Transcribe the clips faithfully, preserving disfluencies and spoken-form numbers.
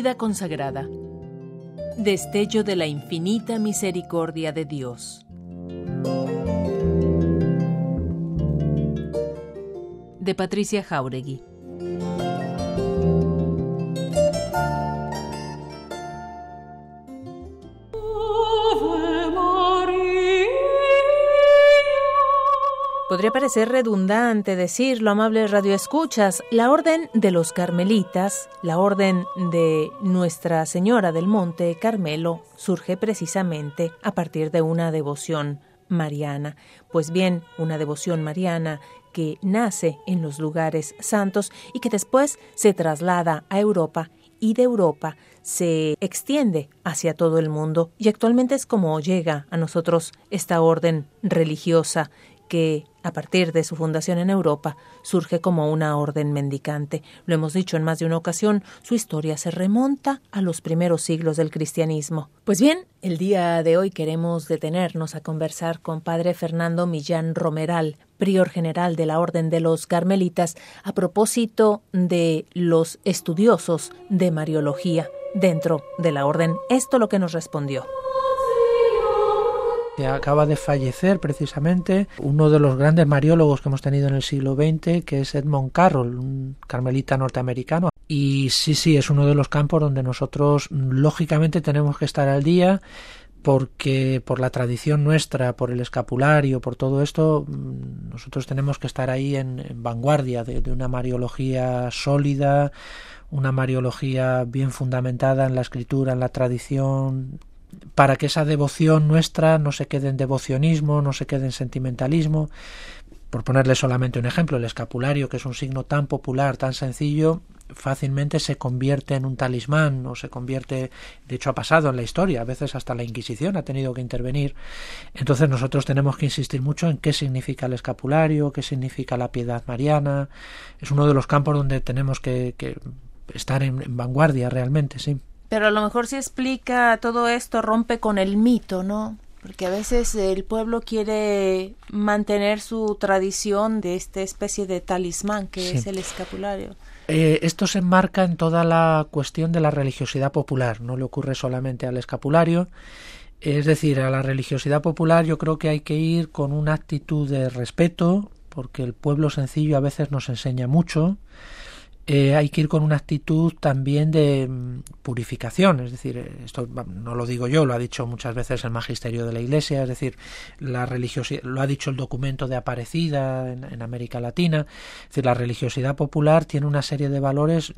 Vida consagrada. Destello de la infinita misericordia de Dios. De Patricia Jáuregui. Podría parecer redundante decirlo, amables radioescuchas, la Orden de los Carmelitas, la Orden de Nuestra Señora del Monte Carmelo, surge precisamente a partir de una devoción mariana. Pues bien, una devoción mariana que nace en los lugares santos y que después se traslada a Europa y de Europa se extiende hacia todo el mundo. Y actualmente es como llega a nosotros esta orden religiosa que a partir de su fundación en Europa surge como una orden mendicante. Lo hemos dicho en más de una ocasión, su historia se remonta a los primeros siglos del cristianismo. Pues bien, el día de hoy queremos detenernos a conversar con Padre Fernando Millán Romeral, prior general de la Orden de los Carmelitas, a propósito de los estudiosos de Mariología dentro de la Orden. Esto lo que nos respondió. Acaba de fallecer precisamente uno de los grandes mariólogos que hemos tenido en el siglo veinte, que es Edmund Carroll, un carmelita norteamericano. Y sí, sí, es uno de los campos donde nosotros lógicamente tenemos que estar al día, porque por la tradición nuestra, por el escapulario, por todo esto, nosotros tenemos que estar ahí en, en vanguardia de, de una mariología sólida, una mariología bien fundamentada en la escritura, en la tradición, para que esa devoción nuestra no se quede en devocionismo, no se quede en sentimentalismo. Por ponerle solamente un ejemplo, el escapulario, que es un signo tan popular, tan sencillo, fácilmente se convierte en un talismán o se convierte, de hecho ha pasado en la historia, a veces hasta la Inquisición ha tenido que intervenir. Entonces nosotros tenemos que insistir mucho en qué significa el escapulario, qué significa la piedad mariana. Es uno de los campos donde tenemos que, que estar en, en vanguardia realmente, sí. Pero a lo mejor si explica todo esto, rompe con el mito, ¿no? Porque a veces el pueblo quiere mantener su tradición de esta especie de talismán que sí es el escapulario. Eh, esto se enmarca en toda la cuestión de la religiosidad popular, no le ocurre solamente al escapulario. Es decir, a la religiosidad popular yo creo que hay que ir con una actitud de respeto, porque el pueblo sencillo a veces nos enseña mucho. Eh, hay que ir con una actitud también de mm, purificación, es decir, esto no lo digo yo, lo ha dicho muchas veces el magisterio de la Iglesia, es decir, la religiosidad, lo ha dicho el documento de Aparecida en, en América Latina, es decir, la religiosidad popular tiene una serie de valores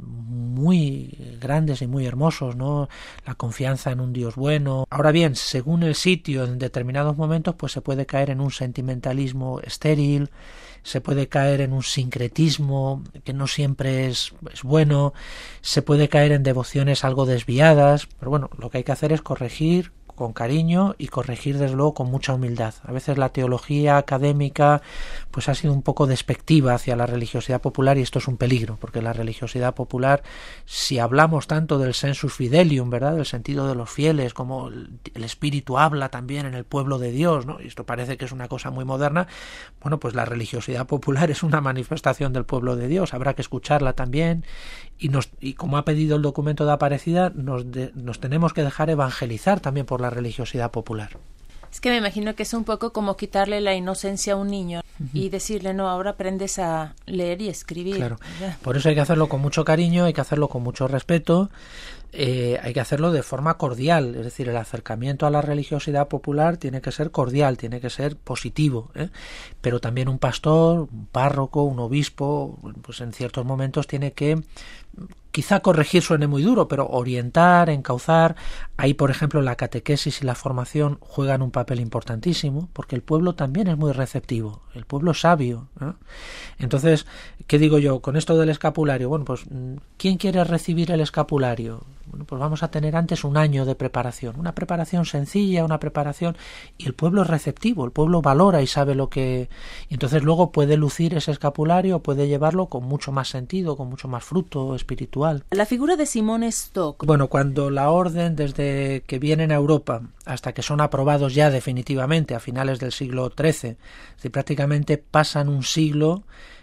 muy grandes y muy hermosos, ¿no? La confianza en un Dios bueno. Ahora bien, según el sitio, en determinados momentos, pues se puede caer en un sentimentalismo estéril, se puede caer en un sincretismo que no siempre es, es bueno, se puede caer en devociones algo desviadas, pero bueno, lo que hay que hacer es corregir con cariño y corregir desde luego con mucha humildad. A veces la teología académica pues ha sido un poco despectiva hacia la religiosidad popular y esto es un peligro, porque la religiosidad popular, si hablamos tanto del sensus fidelium, ¿verdad?, del sentido de los fieles, como el, el Espíritu habla también en el pueblo de Dios, ¿no? Y esto parece que es una cosa muy moderna. Bueno, pues la religiosidad popular es una manifestación del pueblo de Dios, habrá que escucharla también y, nos, y como ha pedido el documento de Aparecida, nos, de, nos tenemos que dejar evangelizar también por la religiosidad popular. Es que me imagino que es un poco como quitarle la inocencia a un niño uh-huh. y decirle, no, ahora aprendes a leer y escribir. Claro, por eso hay que hacerlo con mucho cariño, hay que hacerlo con mucho respeto, eh, hay que hacerlo de forma cordial, es decir, el acercamiento a la religiosidad popular tiene que ser cordial, tiene que ser positivo, ¿eh? Pero también un pastor, un párroco, un obispo, pues en ciertos momentos tiene que quizá corregir suene muy duro, pero orientar, encauzar. Ahí, por ejemplo, la catequesis y la formación juegan un papel importantísimo, porque el pueblo también es muy receptivo, el pueblo es sabio, ¿no? Entonces, ¿qué digo yo con esto del escapulario? Bueno, pues, ¿quién quiere recibir el escapulario? Bueno, pues vamos a tener antes un año de preparación, una preparación sencilla, una preparación, y el pueblo es receptivo, el pueblo valora y sabe lo que... Y entonces luego puede lucir ese escapulario, puede llevarlo con mucho más sentido, con mucho más fruto espiritual. La figura de Simón Stock. Bueno, cuando la orden, desde que vienen a Europa hasta que son aprobados ya definitivamente a finales del siglo trece, es decir, prácticamente pasan un siglo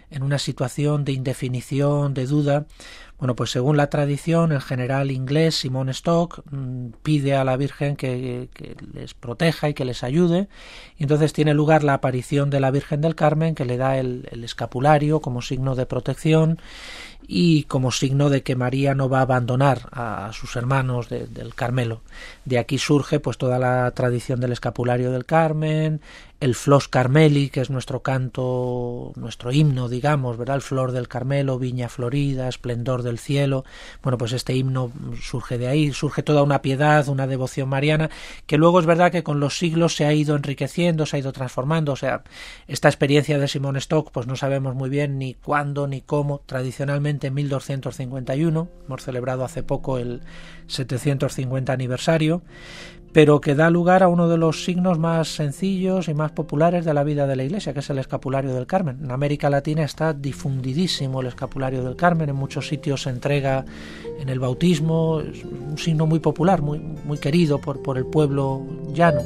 en una situación de indefinición, de duda. Bueno, pues según la tradición, el general inglés Simon Stock mmm, pide a la Virgen que, que les proteja y que les ayude, y entonces tiene lugar la aparición de la Virgen del Carmen, que le da el, el escapulario como signo de protección y como signo de que María no va a abandonar a, a sus hermanos de, del Carmelo. De aquí surge pues toda la tradición del escapulario del Carmen, el Flos Carmeli, que es nuestro canto, nuestro himno, digamos, ¿verdad? El Flor del Carmelo, Viña Florida, Esplendor del Cielo. Bueno, pues este himno surge de ahí, surge toda una piedad, una devoción mariana, que luego es verdad que con los siglos se ha ido enriqueciendo, se ha ido transformando. O sea, esta experiencia de Simon Stock, pues no sabemos muy bien ni cuándo ni cómo. Tradicionalmente en mil doscientos cincuenta y uno, hemos celebrado hace poco el setecientos cincuenta aniversario, pero que da lugar a uno de los signos más sencillos y más populares de la vida de la Iglesia, que es el escapulario del Carmen. En América Latina está difundidísimo el escapulario del Carmen, en muchos sitios se entrega en el bautismo, es un signo muy popular, muy, muy querido por, por el pueblo llano.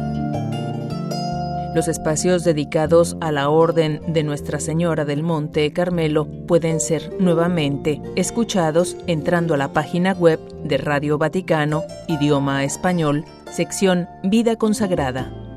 Los espacios dedicados a la Orden de Nuestra Señora del Monte Carmelo pueden ser nuevamente escuchados entrando a la página web de Radio Vaticano, idioma español, sección Vida Consagrada.